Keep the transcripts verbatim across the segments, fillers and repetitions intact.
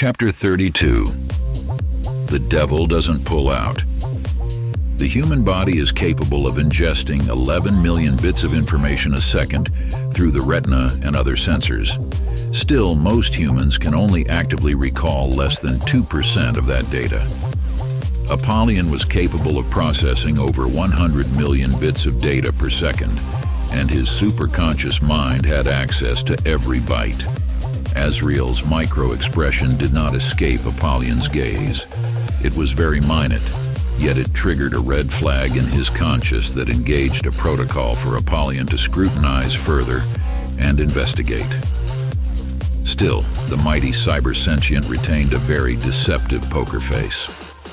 Chapter thirty-two. The devil doesn't pull out. The human body is capable of ingesting eleven million bits of information a second through the retina and other sensors. Still, most humans can only actively recall less than two percent of that data. Apollyon was capable of processing over one hundred million bits of data per second, and his superconscious mind had access to every byte. Azrael's micro-expression did not escape Apollyon's gaze. It was very minute, yet it triggered a red flag in his conscious that engaged a protocol for Apollyon to scrutinize further and investigate. Still, the mighty cybersentient retained a very deceptive poker face.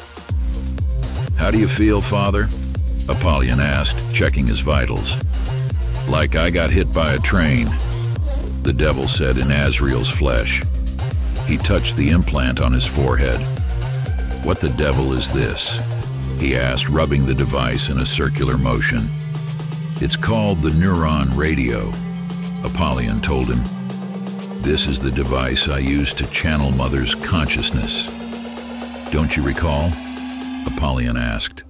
"How do you feel, Father?" Apollyon asked, checking his vitals. "Like I got hit by a train," the devil said in Azrael's flesh. He touched the implant on his forehead. "What the devil is this?" he asked, rubbing the device in a circular motion. "It's called the Neuron Radio," Apollyon told him. "This is the device I use to channel Mother's consciousness." "Don't you recall?" Apollyon asked.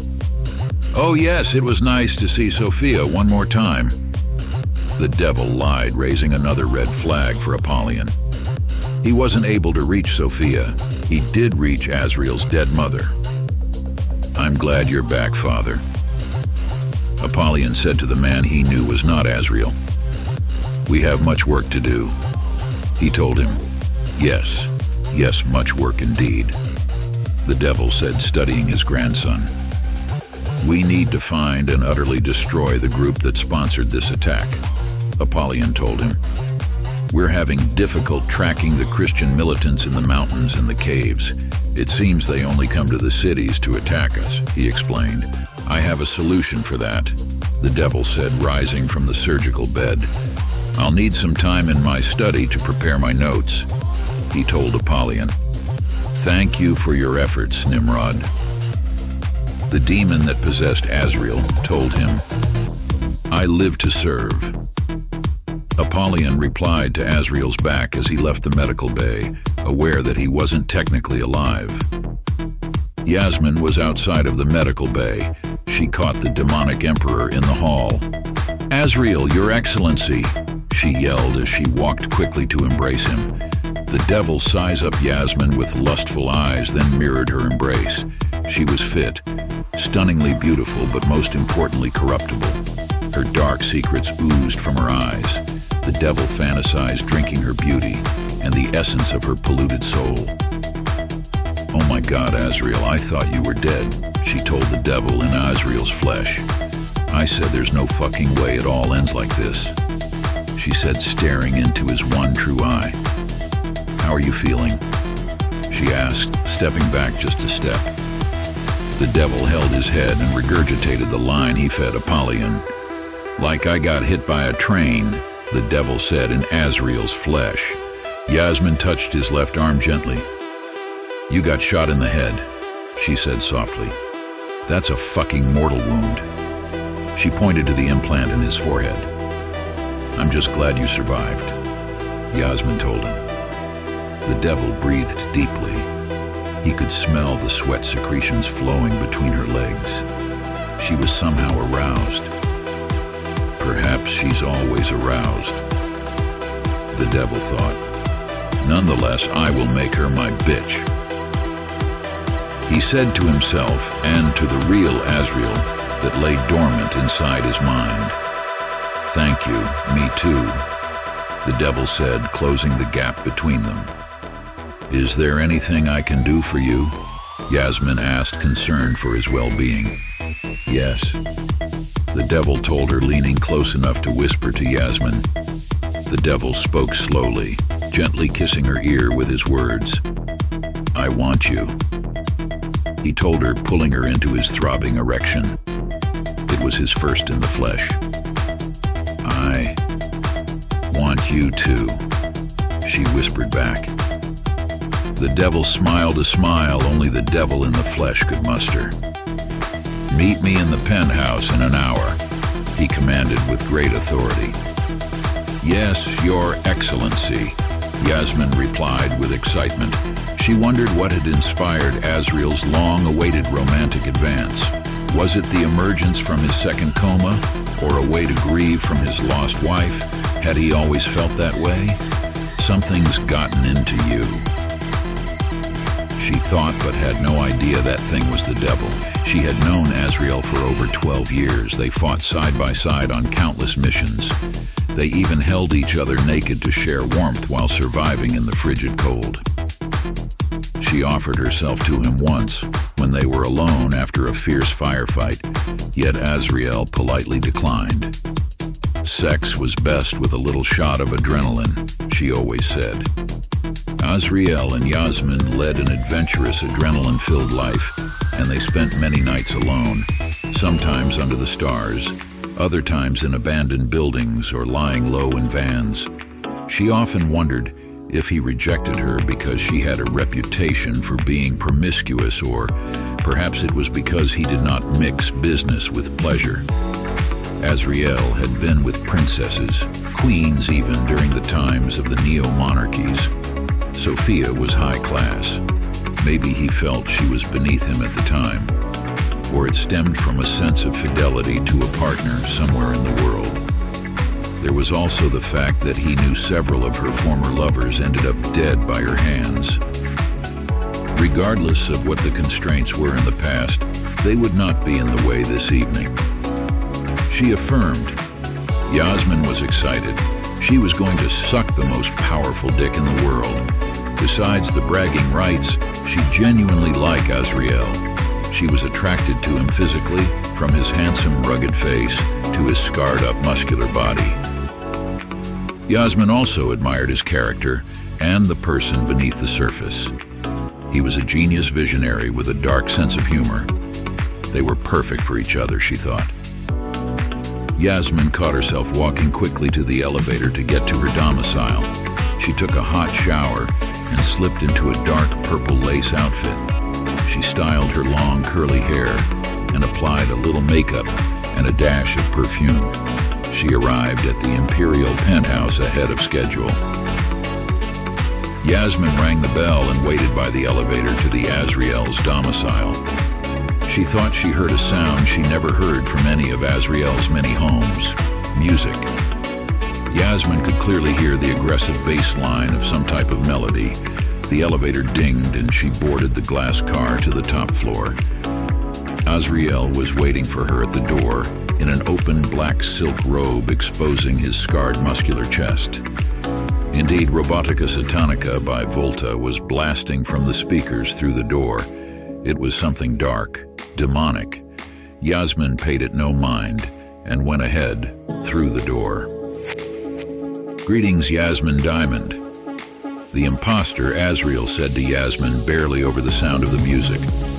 "Oh yes, it was nice to see Sophia one more time." The devil lied, raising another red flag for Apollyon. He wasn't able to reach Sophia. He did reach Azrael's dead mother. "I'm glad you're back, Father," Apollyon said to the man he knew was not Azrael. "We have much work to do," he told him. "Yes, yes, much work indeed," the devil said, studying his grandson. "We need to find and utterly destroy the group that sponsored this attack," Apollyon told him. "We're having difficult tracking the Christian militants in the mountains and the caves. It seems they only come to the cities to attack us," he explained. "I have a solution for that," the devil said, rising from the surgical bed. "I'll need some time in my study to prepare my notes," he told Apollyon. "Thank you for your efforts, Nimrod." The demon that possessed Azrael told him, "I live to serve." Apollyon replied to Azrael's back as he left the medical bay, aware that he wasn't technically alive. Yasmin was outside of the medical bay. She caught the demonic emperor in the hall. "Azrael, your excellency," she yelled as she walked quickly to embrace him. The devil sized up Yasmin with lustful eyes, then mirrored her embrace. She was fit, stunningly beautiful, but most importantly corruptible. Her dark secrets oozed from her eyes. The devil fantasized drinking her beauty and the essence of her polluted soul. "Oh my God, Azrael, I thought you were dead," she told the devil in Azrael's flesh. "I said there's no fucking way it all ends like this," she said, staring into his one true eye. "How are you feeling?" she asked, stepping back just a step. The devil held his head and regurgitated the line he fed Apollyon. "Like I got hit by a train," the devil said in Azrael's flesh. Yasmin touched his left arm gently. "You got shot in the head," she said softly. "That's a fucking mortal wound." She pointed to the implant in his forehead. "I'm just glad you survived," Yasmin told him. The devil breathed deeply. He could smell the sweat secretions flowing between her legs. She was somehow aroused. Perhaps she's always aroused, the devil thought. "Nonetheless, I will make her my bitch." He said to himself and to the real Azrael that lay dormant inside his mind. "Thank you, me too," the devil said, closing the gap between them. "Is there anything I can do for you?" Yasmin asked, concerned for his well-being. "Yes," the devil told her, leaning close enough to whisper to Yasmin. The devil spoke slowly, gently kissing her ear with his words. "I want you," he told her, pulling her into his throbbing erection. It was his first in the flesh. "I want you too," she whispered back. The devil smiled a smile only the devil in the flesh could muster. "Meet me in the penthouse in an hour," he commanded with great authority. "Yes, your excellency," Yasmin replied with excitement. She wondered what had inspired Azriel's long-awaited romantic advance. Was it the emergence from his second coma, or a way to grieve from his lost wife? Had he always felt that way? Something's gotten into you, she thought, but had no idea that thing was the devil. She had known Azriel for over twelve years. They fought side by side on countless missions. They even held each other naked to share warmth while surviving in the frigid cold. She offered herself to him once, when they were alone after a fierce firefight, yet Azriel politely declined. Sex was best with a little shot of adrenaline, she always said. Azriel and Yasmin led an adventurous, adrenaline-filled life, and they spent many nights alone, sometimes under the stars, other times in abandoned buildings or lying low in vans. She often wondered if he rejected her because she had a reputation for being promiscuous, or perhaps it was because he did not mix business with pleasure. Azriel had been with princesses, queens even, during the times of the neo-monarchies. Sophia was high class. Maybe he felt she was beneath him at the time, or it stemmed from a sense of fidelity to a partner somewhere in the world. There was also the fact that he knew several of her former lovers ended up dead by her hands. Regardless of what the constraints were in the past, they would not be in the way this evening. She affirmed. Yasmin was excited. She was going to suck the most powerful dick in the world. Besides the bragging rights, she genuinely liked Azriel. She was attracted to him physically, from his handsome, rugged face to his scarred-up, muscular body. Yasmin also admired his character and the person beneath the surface. He was a genius visionary with a dark sense of humor. They were perfect for each other, she thought. Yasmin caught herself walking quickly to the elevator to get to her domicile. She took a hot shower and slipped into a dark purple lace outfit. She styled her long curly hair and applied a little makeup and a dash of perfume. She arrived at the Imperial Penthouse ahead of schedule. Yasmin rang the bell and waited by the elevator to the Azriel's domicile. She thought she heard a sound she never heard from any of Azriel's many homes: music. Yasmin could clearly hear the aggressive bass line of some type of melody. The elevator dinged and she boarded the glass car to the top floor. Azriel was waiting for her at the door in an open black silk robe exposing his scarred muscular chest. Indeed, Robotica Satanica by Volta was blasting from the speakers through the door. It was something dark, demonic. Yasmin paid it no mind and went ahead through the door. "Greetings, Yasmin Diamond." The imposter, Azriel, said to Yasmin, barely over the sound of the music.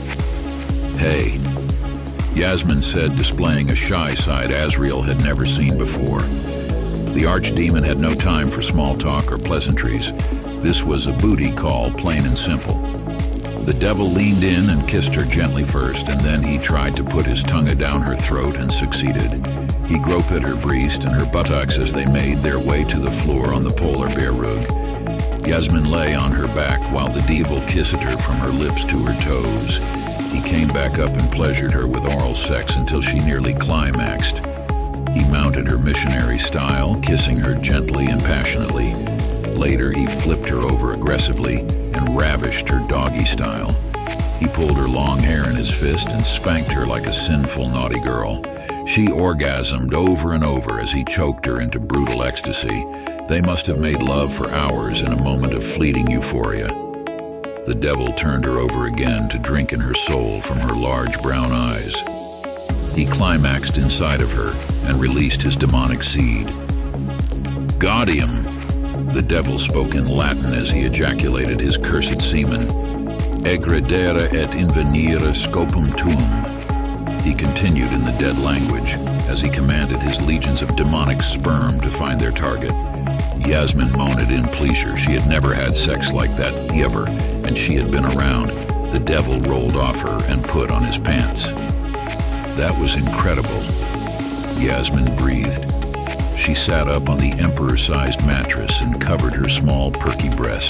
"Hey," Yasmin said, displaying a shy side Azriel had never seen before. The archdemon had no time for small talk or pleasantries. This was a booty call, plain and simple. The devil leaned in and kissed her gently first, and then he tried to put his tongue down her throat and succeeded. He groped at her breast and her buttocks as they made their way to the floor on the polar bear rug. Yasmin lay on her back while the devil kissed her from her lips to her toes. He came back up and pleasured her with oral sex until she nearly climaxed. He mounted her missionary style, kissing her gently and passionately. Later, he flipped her over aggressively and ravished her doggy style. He pulled her long hair in his fist and spanked her like a sinful, naughty girl. She orgasmed over and over as he choked her into brutal ecstasy. They must have made love for hours in a moment of fleeting euphoria. The devil turned her over again to drink in her soul from her large brown eyes. He climaxed inside of her and released his demonic seed. "Gaudium," the devil spoke in Latin as he ejaculated his cursed semen. "Egredere et invenire scopum tuum." He continued in the dead language as he commanded his legions of demonic sperm to find their target. Yasmin moaned in pleasure. She had never had sex like that ever, and she had been around. The devil rolled off her and put on his pants. "That was incredible," Yasmin breathed. She sat up on the emperor-sized mattress and covered her small, perky breast.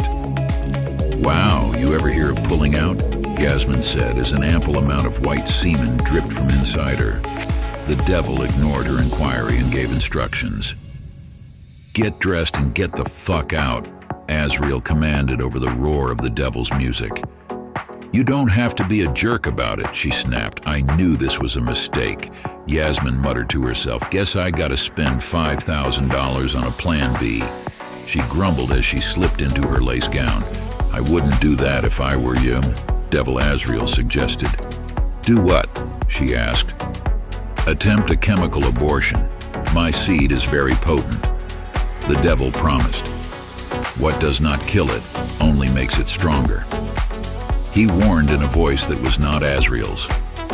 "Wow, you ever hear of pulling out?" Yasmin said as an ample amount of white semen dripped from inside her. The devil ignored her inquiry and gave instructions. "Get dressed and get the fuck out," Azrael commanded over the roar of the devil's music. "You don't have to be a jerk about it," she snapped. "I knew this was a mistake." Yasmin muttered to herself, "Guess I gotta spend five thousand dollars on a plan B." She grumbled as she slipped into her lace gown. "I wouldn't do that if I were you," Devil Azrael suggested. "Do what?" she asked. "Attempt a chemical abortion. My seed is very potent," the devil promised. "What does not kill it only makes it stronger." He warned in a voice that was not Azrael's.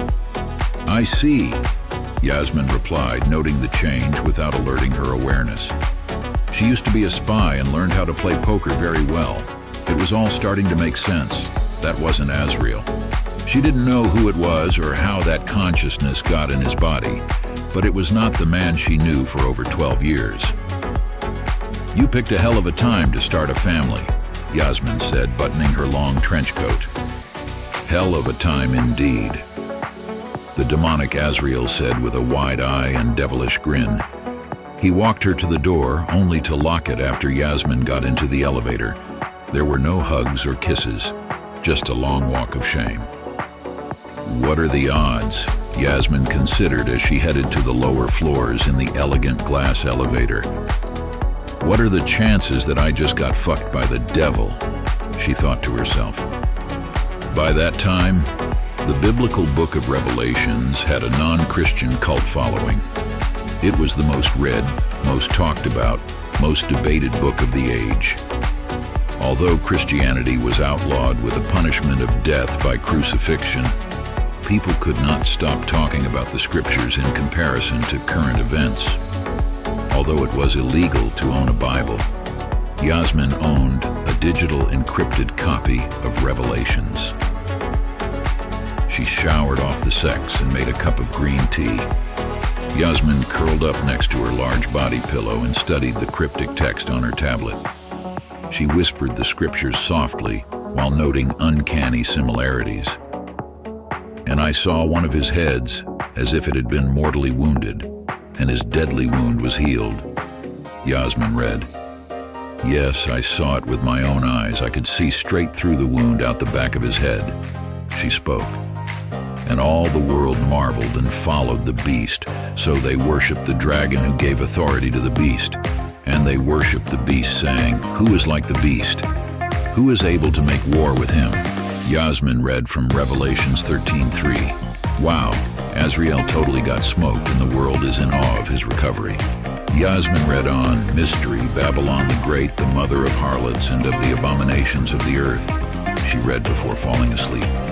"I see," Yasmin replied, noting the change without alerting her awareness. She used to be a spy and learned how to play poker very well. It was all starting to make sense. That wasn't Azrael. She didn't know who it was or how that consciousness got in his body, but it was not the man she knew for over twelve years. "You picked a hell of a time to start a family," Yasmin said, buttoning her long trench coat. "Hell of a time indeed," the demonic Azrael said with a wide eye and devilish grin. He walked her to the door, only to lock it after Yasmin got into the elevator. There were no hugs or kisses, just a long walk of shame. What are the odds? Yasmin considered as she headed to the lower floors in the elegant glass elevator. What are the chances that I just got fucked by the devil? She thought to herself. By that time, the biblical book of Revelations had a non-Christian cult following. It was the most read, most talked about, most debated book of the age. Although Christianity was outlawed with a punishment of death by crucifixion, people could not stop talking about the scriptures in comparison to current events. Although it was illegal to own a Bible, Yasmin owned a digital encrypted copy of Revelations. She showered off the sex and made a cup of green tea. Yasmin curled up next to her large body pillow and studied the cryptic text on her tablet. She whispered the scriptures softly while noting uncanny similarities. And I saw one of his heads as if it had been mortally wounded, and his deadly wound was healed. Yasmin read. Yes, I saw it with my own eyes. I could see straight through the wound out the back of his head. She spoke. And all the world marveled and followed the beast, so they worshipped the dragon who gave authority to the beast. And they worshipped the beast, saying, Who is like the beast? Who is able to make war with him? Yasmin read from Revelations thirteen three. Wow, Azrael totally got smoked and the world is in awe of his recovery. Yasmin read on, Mystery, Babylon the Great, the mother of harlots and of the abominations of the earth. She read before falling asleep.